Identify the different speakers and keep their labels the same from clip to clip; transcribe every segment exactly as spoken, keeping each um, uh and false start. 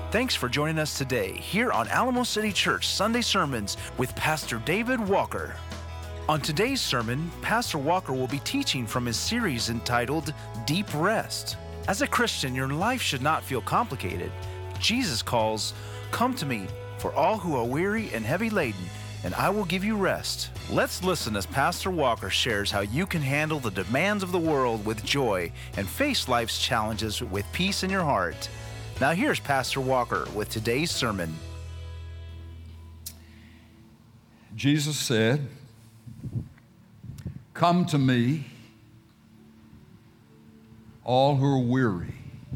Speaker 1: Thanks for joining us today here on Alamo City Church Sunday Sermons with Pastor David Walker. On today's sermon, Pastor Walker will be teaching from his series entitled Deep Rest. As a Christian, your life should not feel complicated. Jesus calls, "Come to me, for all who are weary and heavy laden, and I will give you rest." Let's listen as Pastor Walker shares how you can handle the demands of the world with joy and face life's challenges with peace in your heart. Now here's Pastor Walker with today's sermon.
Speaker 2: Jesus said, "Come to me, all who are weary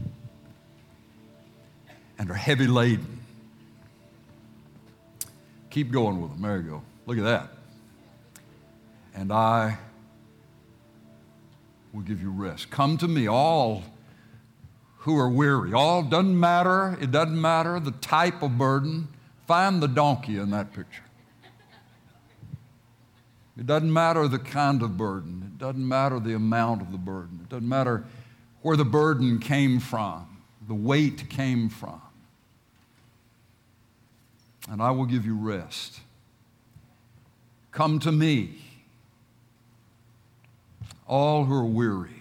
Speaker 2: and are heavy laden." Keep going with them. There you go. Look at that. "And I will give you rest." Come to me, all who are weary. All doesn't matter. It doesn't matter the type of burden. Find the donkey in that picture. It doesn't matter the kind of burden. It doesn't matter the amount of the burden. It doesn't matter where the burden came from, the weight came from. "And I will give you rest." Come to me, all who are weary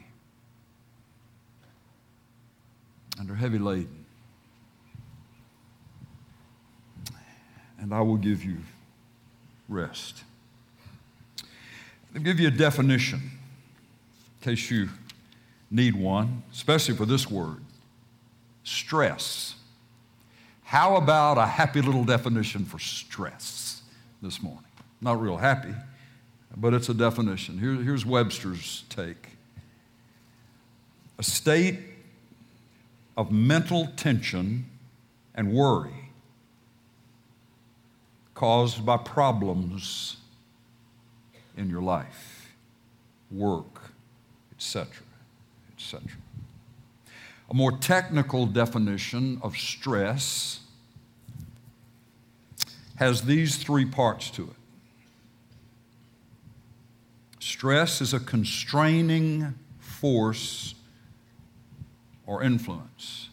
Speaker 2: and are heavy laden, and I will give you rest. I'll give you a definition in case you need one, especially for this word, stress. How about a happy little definition for stress this morning? Not real happy, but it's a definition. Here, here's Webster's take. A state of mental tension and worry caused by problems in your life, work, et cetera, et cetera. A more technical definition of stress has these three parts to it. Stress is a constraining force or influence.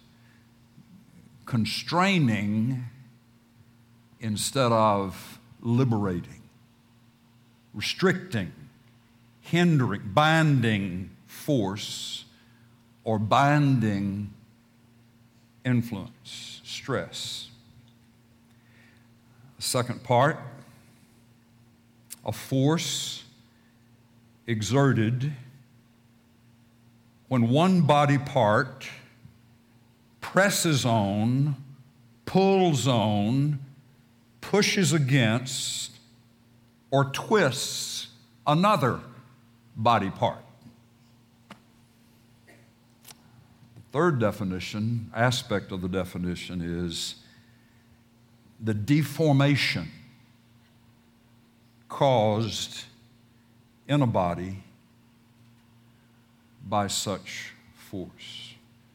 Speaker 2: Constraining instead of liberating. Restricting, hindering, binding force or binding influence, stress. The second part, a force exerted when one body part presses on, pulls on, pushes against, or twists another body part. The third definition, aspect of the definition, is the deformation caused in a body by such force.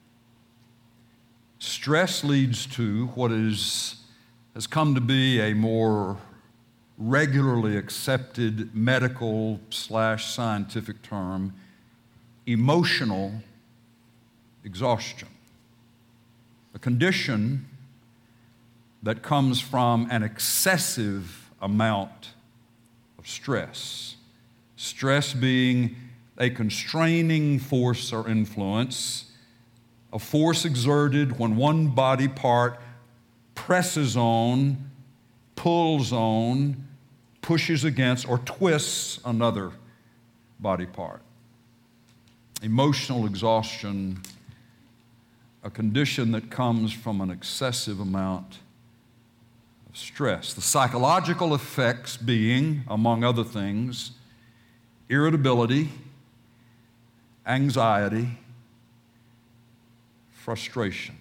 Speaker 2: Stress leads to what is, has come to be a more regularly accepted medical slash scientific term, emotional exhaustion. A condition that comes from an excessive amount of stress. Stress being a constraining force or influence, a force exerted when one body part presses on, pulls on, pushes against, or twists another body part. Emotional exhaustion, a condition that comes from an excessive amount of stress. The psychological effects being, among other things, irritability, anxiety, frustration.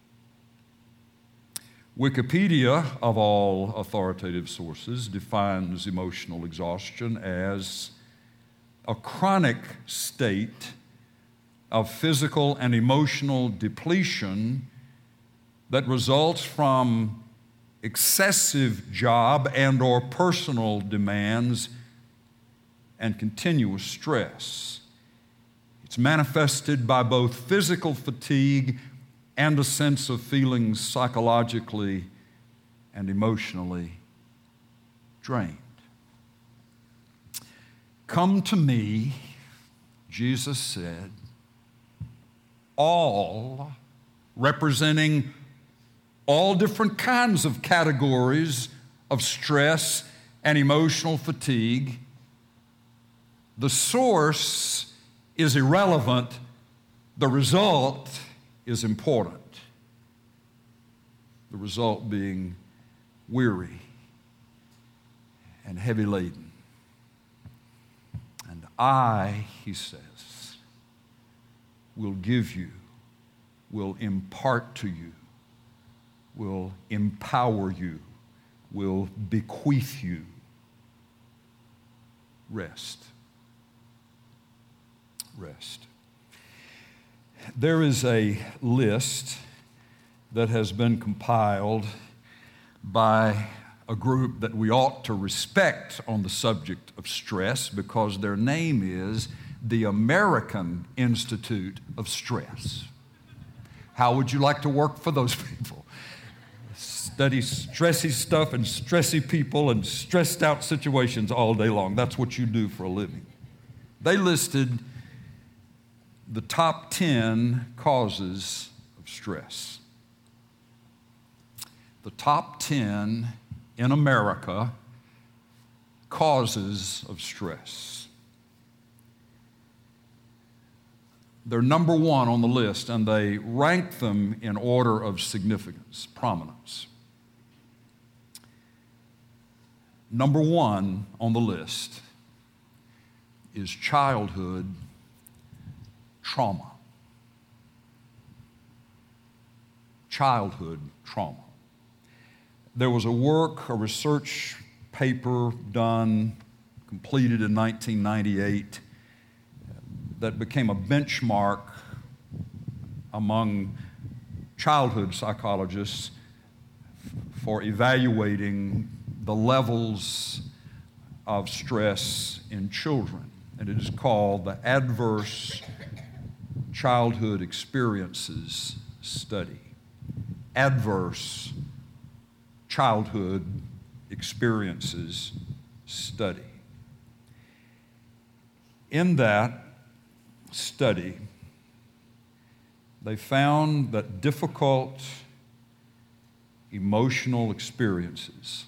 Speaker 2: Wikipedia, of all authoritative sources, defines emotional exhaustion as a chronic state of physical and emotional depletion that results from excessive job and or personal demands and continuous stress. It's manifested by both physical fatigue and a sense of feeling psychologically and emotionally drained. Come to me, Jesus said, all, representing all different kinds of categories of stress and emotional fatigue. The source is irrelevant, the result is important. The result being weary and heavy laden. And I, he says, will give you, will impart to you, will empower you, will bequeath you rest. Rest. There is a list that has been compiled by a group that we ought to respect on the subject of stress because their name is the American Institute of Stress. How would you like to work for those people? Study stressy stuff and stressy people and stressed out situations all day long. That's what you do for a living. They listed the top ten causes of stress. The top ten in America causes of stress. They're number one on the list, and they rank them in order of significance, prominence. Number one on the list is childhood trauma. Childhood trauma. There was a work, a research paper done, completed in nineteen ninety-eight, that became a benchmark among childhood psychologists for evaluating the levels of stress in children. And it is called the Adverse Childhood Experiences Study. Adverse Childhood Experiences Study. In that study, they found that difficult emotional experiences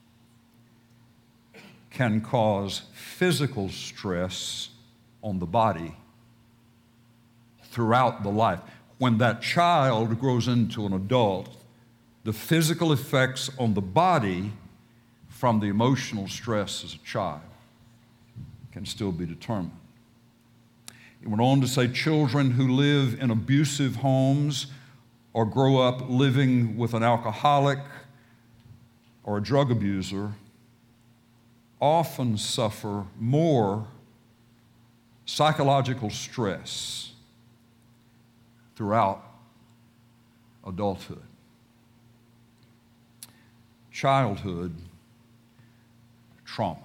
Speaker 2: can cause physical stress on the body throughout the life. When that child grows into an adult, the physical effects on the body from the emotional stress as a child can still be determined. It went on to say children who live in abusive homes or grow up living with an alcoholic or a drug abuser often suffer more psychological stress throughout adulthood. Childhood trauma.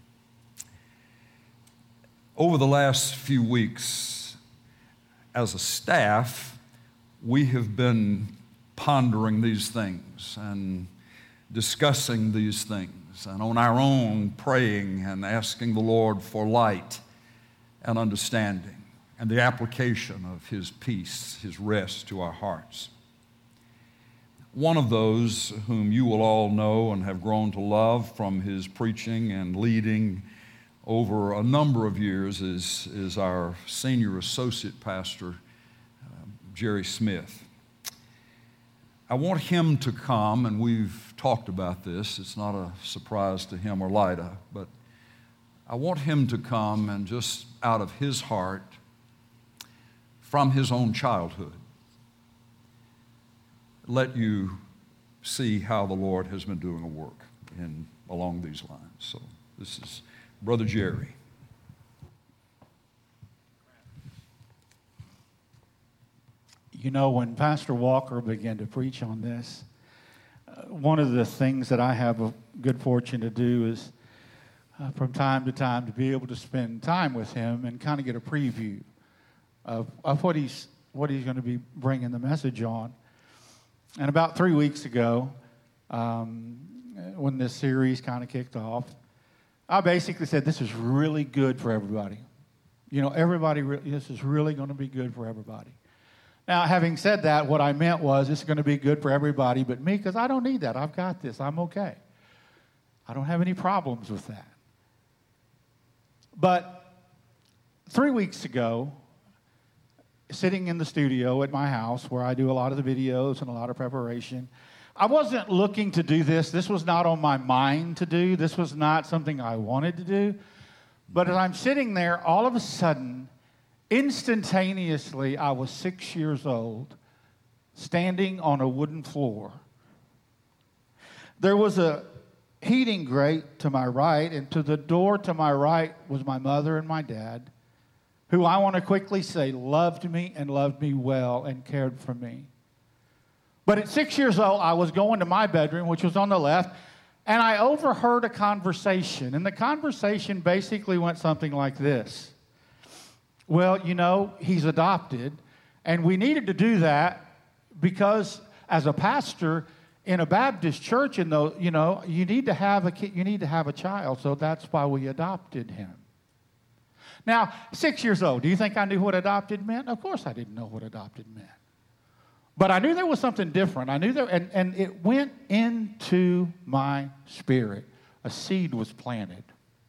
Speaker 2: Over the last few weeks, as a staff, we have been pondering these things and discussing these things, and on our own praying and asking the Lord for light and understanding and the application of His peace, His rest to our hearts. One of those whom you will all know and have grown to love from his preaching and leading over a number of years is, is our senior associate pastor, uh, Jerry Smith. I want him to come, and we've talked about this. It's not a surprise to him or Lida, but I want him to come and just out of his heart, from his own childhood, let you see how the Lord has been doing a work in along these lines. So this is Brother Jerry.
Speaker 3: You know, when Pastor Walker began to preach on this, uh, one of the things that I have a good fortune to do is uh, from time to time to be able to spend time with him and kind of get a preview of, of what he's what he's going to be bringing the message on. And about three weeks ago, um, when this series kind of kicked off, I basically said, this is really good for everybody. You know, everybody, re- this is really going to be good for everybody. Now, having said that, what I meant was this is going to be good for everybody but me, because I don't need that. I've got this. I'm okay. I don't have any problems with that. But three weeks ago, sitting in the studio at my house where I do a lot of the videos and a lot of preparation, I wasn't looking to do this. This was not on my mind to do. This was not something I wanted to do. But as I'm sitting there, all of a sudden, instantaneously, I was six years old, standing on a wooden floor. There was a heating grate to my right, and to the door to my right was my mother and my dad, who I want to quickly say loved me and loved me well and cared for me. But at six years old, I was going to my bedroom, which was on the left, and I overheard a conversation. And the conversation basically went something like this. Well, you know, he's adopted, and we needed to do that because as a pastor in a Baptist church, in the, you know, you need to have a kid, you need to have a child, so that's why we adopted him. Now, six years old, do you think I knew what adopted meant? Of course I didn't know what adopted meant. But I knew there was something different. I knew there, and, and it went into my spirit. A seed was planted.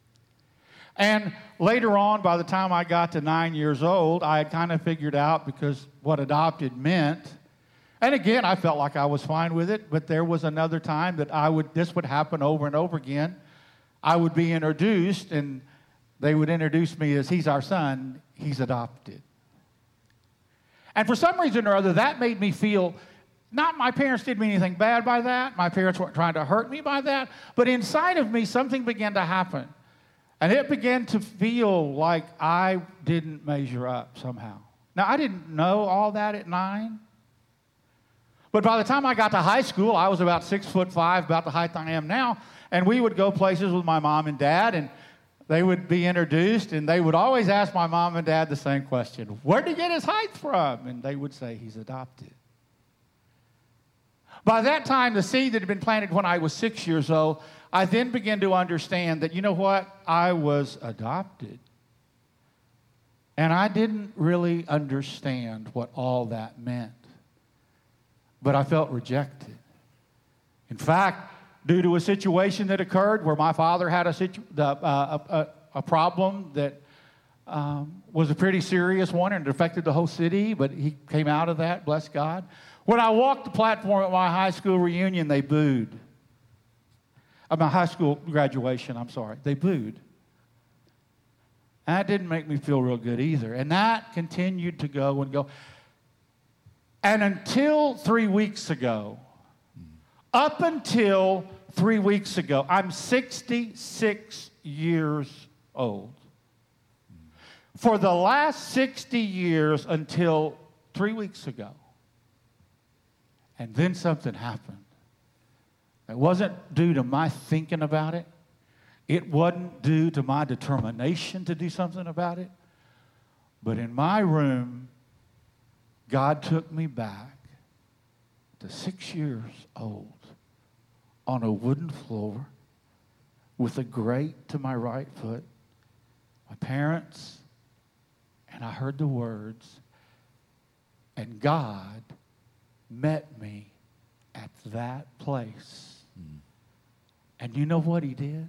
Speaker 3: And later on, by the time I got to nine years old, I had kind of figured out because what adopted meant. And again, I felt like I was fine with it, but there was another time that I would, this would happen over and over again. I would be introduced, and they would introduce me as, he's our son, he's adopted. And for some reason or other, that made me feel, not my parents did me anything bad by that. My parents weren't trying to hurt me by that. But inside of me, something began to happen. And it began to feel like I didn't measure up somehow. Now, I didn't know all that at nine. But by the time I got to high school, I was about six foot five, about the height I am now. And we would go places with my mom and dad, and they would be introduced, and they would always ask my mom and dad the same question. Where'd he get his height from? And they would say, he's adopted. By that time, the seed that had been planted when I was six years old, I then began to understand that, you know what? I was adopted. And I didn't really understand what all that meant. But I felt rejected. In fact, due to a situation that occurred where my father had a, situ- uh, a, a, a problem that um, was a pretty serious one and it affected the whole city, but he came out of that, bless God. When I walked the platform at my high school reunion, they booed. At my high school graduation, I'm sorry, they booed. And that didn't make me feel real good either. And that continued to go and go. And until three weeks ago, up until three weeks ago, I'm sixty-six years old. For the last sixty years until three weeks ago. And then something happened. It wasn't due to my thinking about it. It wasn't due to my determination to do something about it. But in my room, God took me back to six years old on a wooden floor with a grate to my right foot, my parents, and I heard the words, and God met me at that place. Mm. And you know what he did?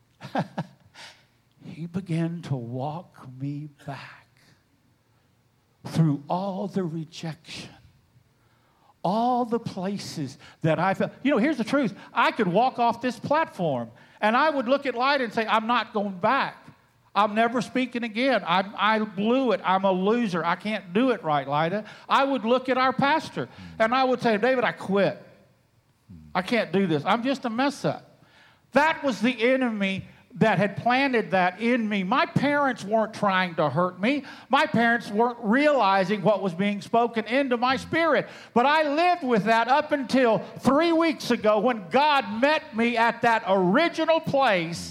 Speaker 3: He began to walk me back through all the rejection, all the places that I felt. You know, here's the truth. I could walk off this platform, and I would look at Lyda and say, I'm not going back. I'm never speaking again. I, I blew it. I'm a loser. I can't do it right, Lyda. I would look at our pastor, and I would say, David, I quit. I can't do this. I'm just a mess up. That was the enemy that had planted that in me. My parents weren't trying to hurt me. My parents weren't realizing what was being spoken into my spirit. But I lived with that up until three weeks ago when God met me at that original place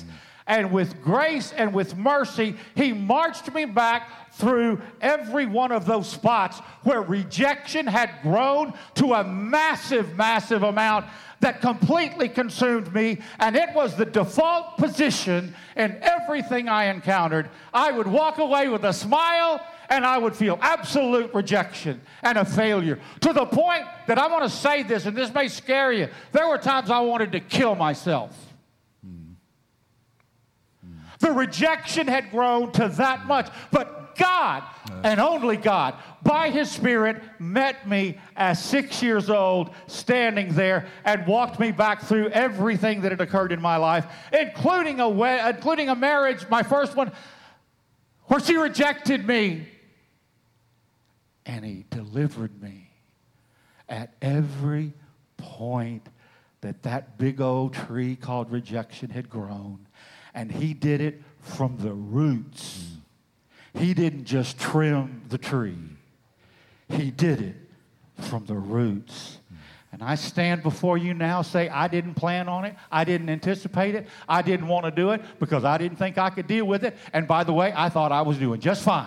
Speaker 3: And with grace and with mercy, He marched me back through every one of those spots where rejection had grown to a massive, massive amount that completely consumed me, and it was the default position in everything I encountered. I would walk away with a smile, and I would feel absolute rejection and a failure, to the point that I want to say this, and this may scare you. There were times I wanted to kill myself. Mm. Mm. The rejection had grown to that much, but God, and only God, by His Spirit, met me as six years old, standing there, and walked me back through everything that had occurred in my life, including a, we- including a marriage, my first one, where she rejected me. And He delivered me at every point that that big old tree called rejection had grown. And He did it from the roots. Mm. He didn't just trim the tree. He did it from the roots. And I stand before you now, say, I didn't plan on it. I didn't anticipate it. I didn't want to do it because I didn't think I could deal with it. And by the way, I thought I was doing just fine.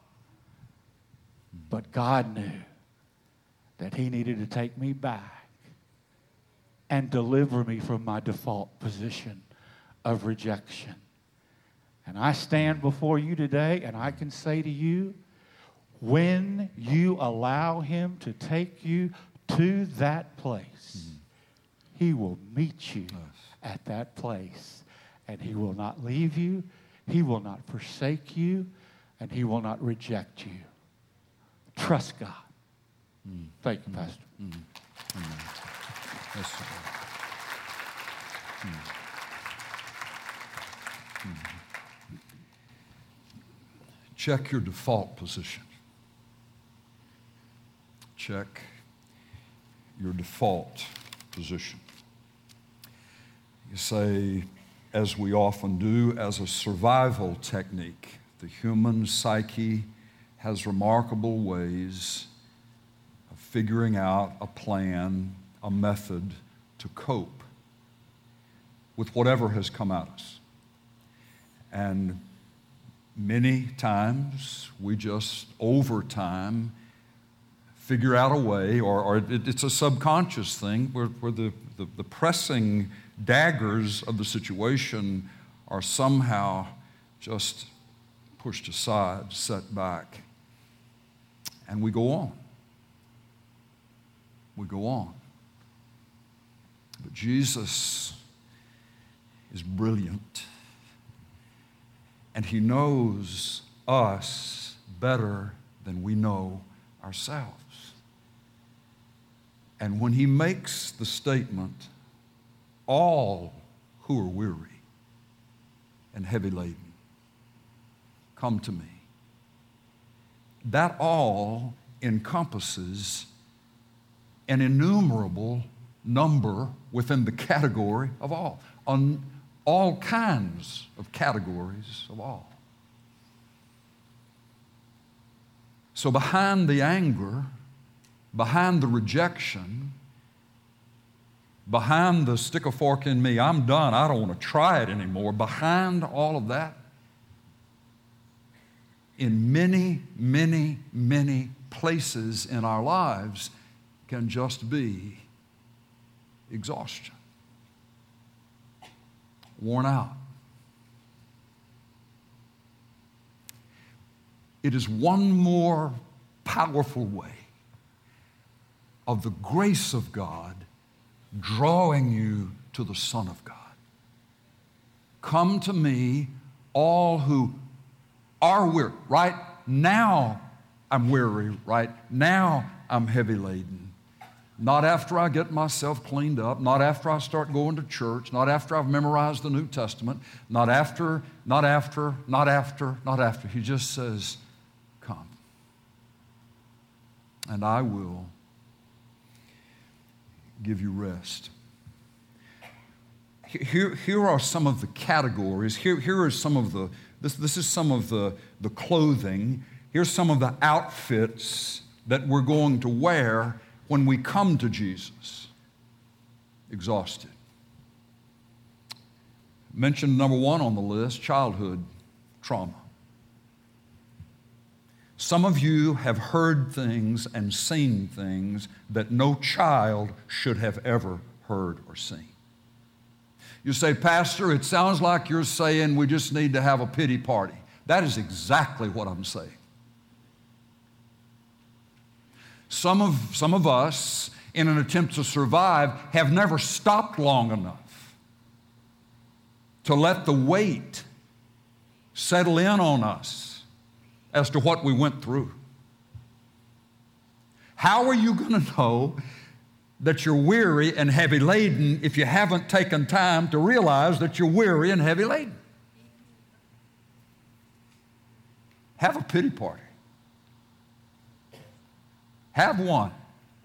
Speaker 3: But God knew that He needed to take me back and deliver me from my default position of rejection. And I stand before you today, and I can say to you, when you allow Him to take you to that place, mm. He will meet you yes. at that place. And He will not leave you, He will not forsake you, and He will not reject you. Trust God. Mm. Thank you, Pastor. Mm. Mm. Yes, sir. Mm.
Speaker 2: Mm. Check your default position. Check your default position. You say, as we often do, as a survival technique, the human psyche has remarkable ways of figuring out a plan, a method to cope with whatever has come at us. And many times we just, over time, figure out a way, or, or it, it's a subconscious thing where, where the, the, the pressing daggers of the situation are somehow just pushed aside, set back, and we go on. We go on. But Jesus is brilliant. And He knows us better than we know ourselves. And when He makes the statement, all who are weary and heavy laden, come to me, that all encompasses an innumerable number within the category of all. On all kinds of categories of all. So behind the anger, behind the rejection, behind the stick a fork in me, I'm done, I don't want to try it anymore, behind all of that, in many, many, many places in our lives can just be exhaustion. Worn out. It is one more powerful way of the grace of God drawing you to the Son of God. Come to me, all who are weary. Right now, I'm weary. Right now, I'm heavy laden. Not after I get myself cleaned up, not after I start going to church, not after I've memorized the New Testament, not after, not after, not after, not after. He just says, come. And I will give you rest. Here, here are some of the categories. Here, here are some of the, this, this is some of the, the clothing. Here's some of the outfits that we're going to wear when we come to Jesus. Exhausted, Mentioned number one on the list, childhood trauma. Some of you have heard things and seen things that no child should have ever heard or seen. You say, Pastor, it sounds like you're saying we just need to have a pity party. That is exactly what I'm saying. Some of, some of us, in an attempt to survive, have never stopped long enough to let the weight settle in on us as to what we went through. How are you going to know that you're weary and heavy laden if you haven't taken time to realize that you're weary and heavy laden? Have a pity party. Have one.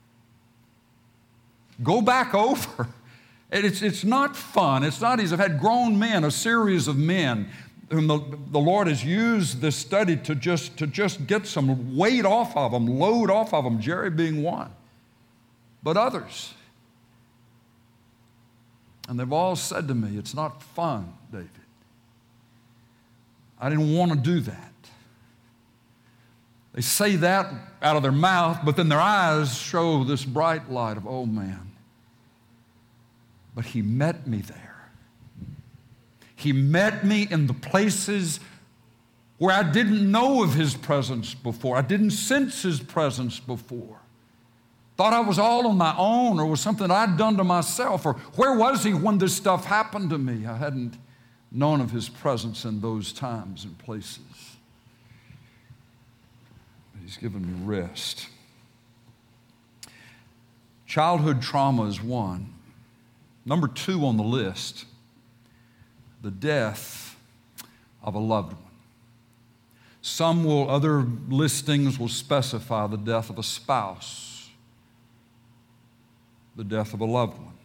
Speaker 2: Go back over. It's, it's not fun. It's not easy. I've had grown men, a series of men, whom the, the Lord has used this study to just, to just get some weight off of them, load off of them, Jerry being one. But others. And they've all said to me, it's not fun, David. I didn't want to do that. They say that out of their mouth, but then their eyes show this bright light of, oh man. But He met me there. He met me in the places where I didn't know of His presence before. I didn't sense His presence before. Thought I was all on my own, or was something I'd done to myself, or where was He when this stuff happened to me? I hadn't known of His presence in those times and places. But He's given me rest. Childhood trauma is one. Number two on the list, the death of a loved one. Some will, other listings will specify the death of a spouse, the death of a loved one.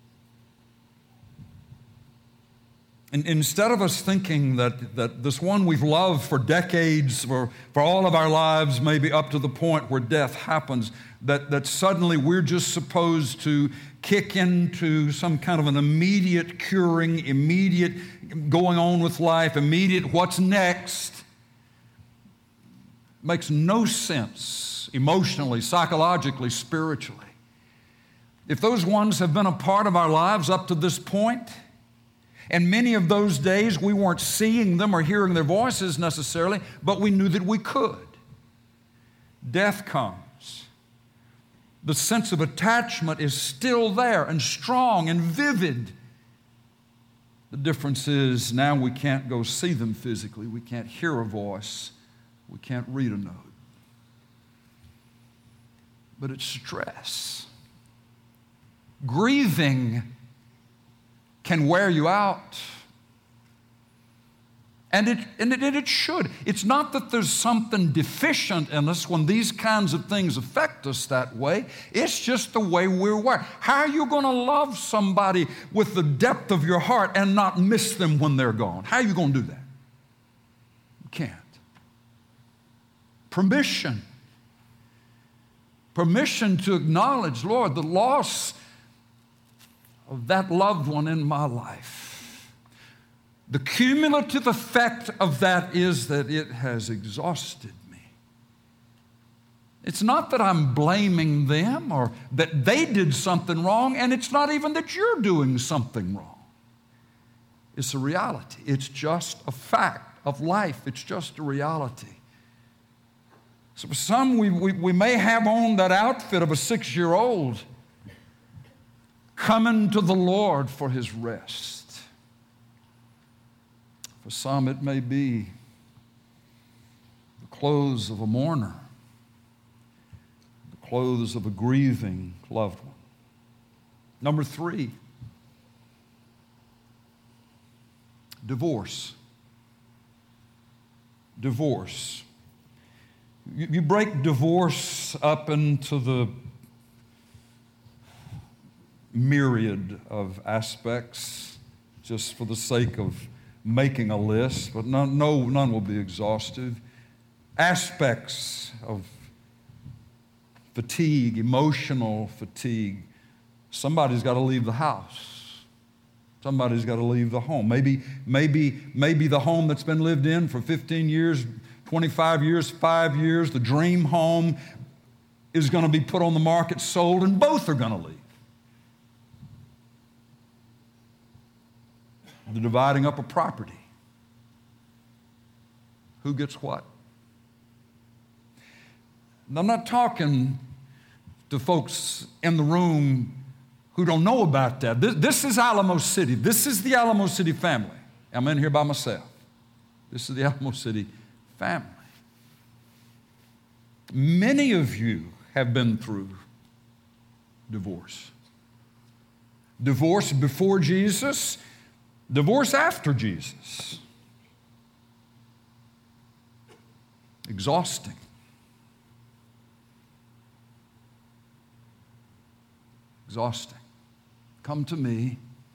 Speaker 2: And instead of us thinking that, that this one we've loved for decades, for, for all of our lives, maybe up to the point where death happens, that, that suddenly we're just supposed to kick into some kind of an immediate curing, immediate going on with life, immediate what's next, makes no sense emotionally, psychologically, spiritually. If those ones have been a part of our lives up to this point, and many of those days we weren't seeing them or hearing their voices necessarily, but we knew that we could. Death comes. The sense of attachment is still there and strong and vivid. The difference is now we can't go see them physically. We can't hear a voice. We can't read a note. But it's stress. Grieving can wear you out. And it, and it, and it should. It's not that there's something deficient in us when these kinds of things affect us that way. It's just the way we're wired. How are you going to love somebody with the depth of your heart and not miss them when they're gone? How are you going to do that? You can't. Permission. Permission to acknowledge, Lord, the loss of that loved one in my life. The cumulative effect of that is that it has exhausted me. It's not that I'm blaming them or that they did something wrong, and it's not even that you're doing something wrong. It's a reality. It's just a fact of life. It's just a reality. So for some, we, we, we may have on that outfit of a six-year-old coming to the Lord for His rest. For some, it may be the clothes of a mourner, the clothes of a grieving loved one. Number three, divorce. Divorce. You, you break divorce up into the myriad of aspects just for the sake of making a list, but none, no, none will be exhaustive. Aspects of fatigue, emotional fatigue. Somebody's got to leave the house. Somebody's got to leave the home. Maybe, maybe, maybe the home that's been lived in for fifteen years, twenty-five years, five years, the dream home is going to be put on the market, sold, and both are going to leave. The dividing up of property. Who gets what? And I'm not talking to folks in the room who don't know about that. This, this is Alamo City. This is the Alamo City family. I'm in here by myself. This is the Alamo City family. Many of you have been through divorce. Divorce before Jesus, divorce after Jesus. Exhausting. Exhausting. Come to me,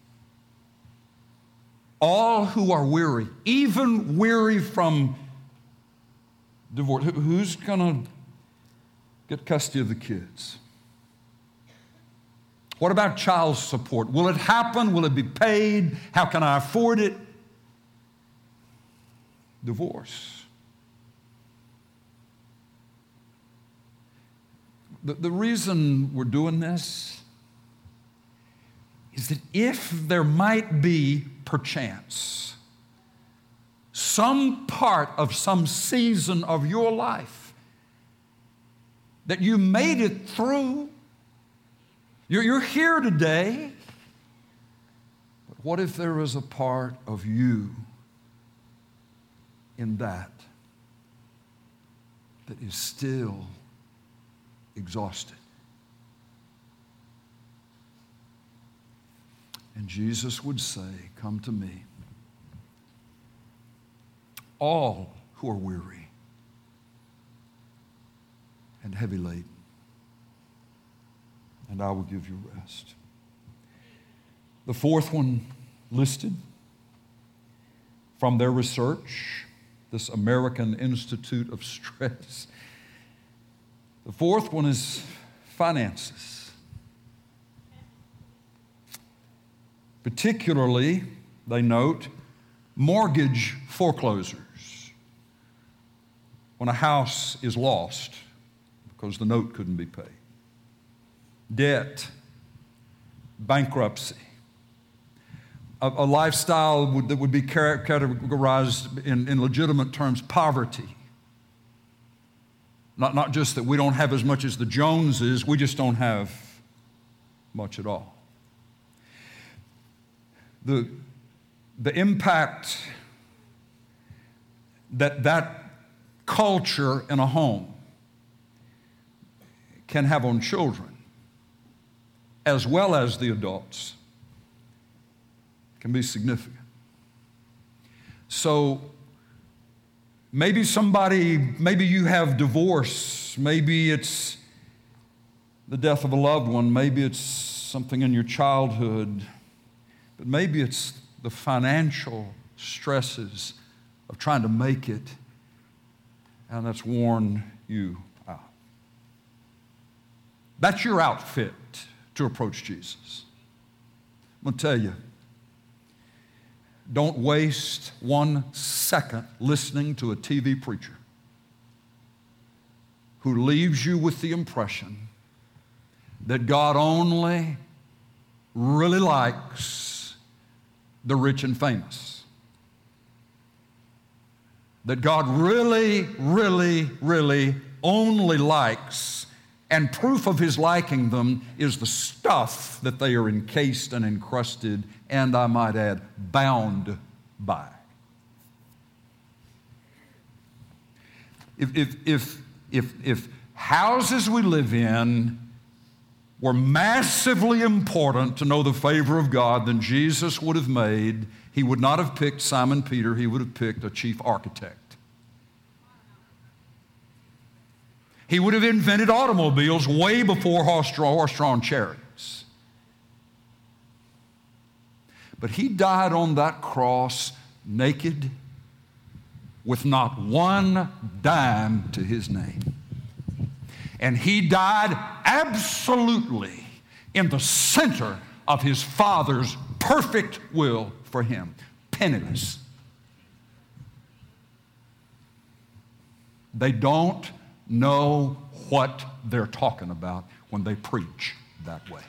Speaker 2: all who are weary, even weary from divorce. Who's going to get custody of the kids? What about child support? Will it happen? Will it be paid? How can I afford it? Divorce. The, the reason we're doing this is that if there might be, perchance, some part of some season of your life that you made it through, you're, you're here today, but what if there is a part of you in that that is still exhausted? And Jesus would say, come to me, all who are weary and heavy laden, and I will give you rest. The fourth one listed from their research, this American Institute of Stress. The fourth one is finances. Particularly, they note, mortgage foreclosures. When a house is lost because the note couldn't be paid. Debt, bankruptcy. A, a lifestyle would, that would be categorized in, in legitimate terms, poverty. Not, not just that we don't have as much as the Joneses, we just don't have much at all. The, the impact that that culture in a home can have on children, as well as the adults, can be significant. So maybe somebody, maybe you have divorce, maybe it's the death of a loved one, maybe it's something in your childhood, but maybe it's the financial stresses of trying to make it, and that's worn you out. That's your outfit to approach Jesus. I'm going to tell you, don't waste one second listening to a T V preacher who leaves you with the impression that God only really likes the rich and famous. That God really, really, really only likes, and proof of His liking them is the stuff that they are encased and encrusted, and I might add, bound by. If, if, if, if, if houses we live in were massively important to know the favor of God, then Jesus would have made, He would not have picked Simon Peter, He would have picked a chief architect. He would have invented automobiles way before horse-drawn chariots. But He died on that cross naked, with not one dime to His name. And He died absolutely in the center of His Father's perfect will for him, penniless. They don't know what they're talking about when they preach that way.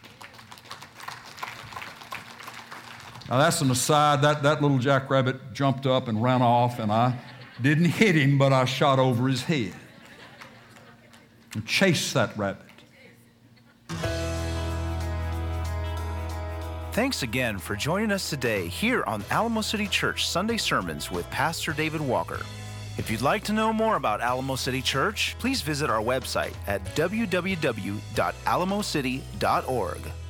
Speaker 2: Now that's an aside. That, that little jackrabbit jumped up and ran off, and I didn't hit him, but I shot over his head and chased that rabbit.
Speaker 1: Thanks again for joining us today here on Alamo City Church Sunday Sermons with Pastor David Walker. If you'd like to know more about Alamo City Church, please visit our website at w w w dot alamo city dot org.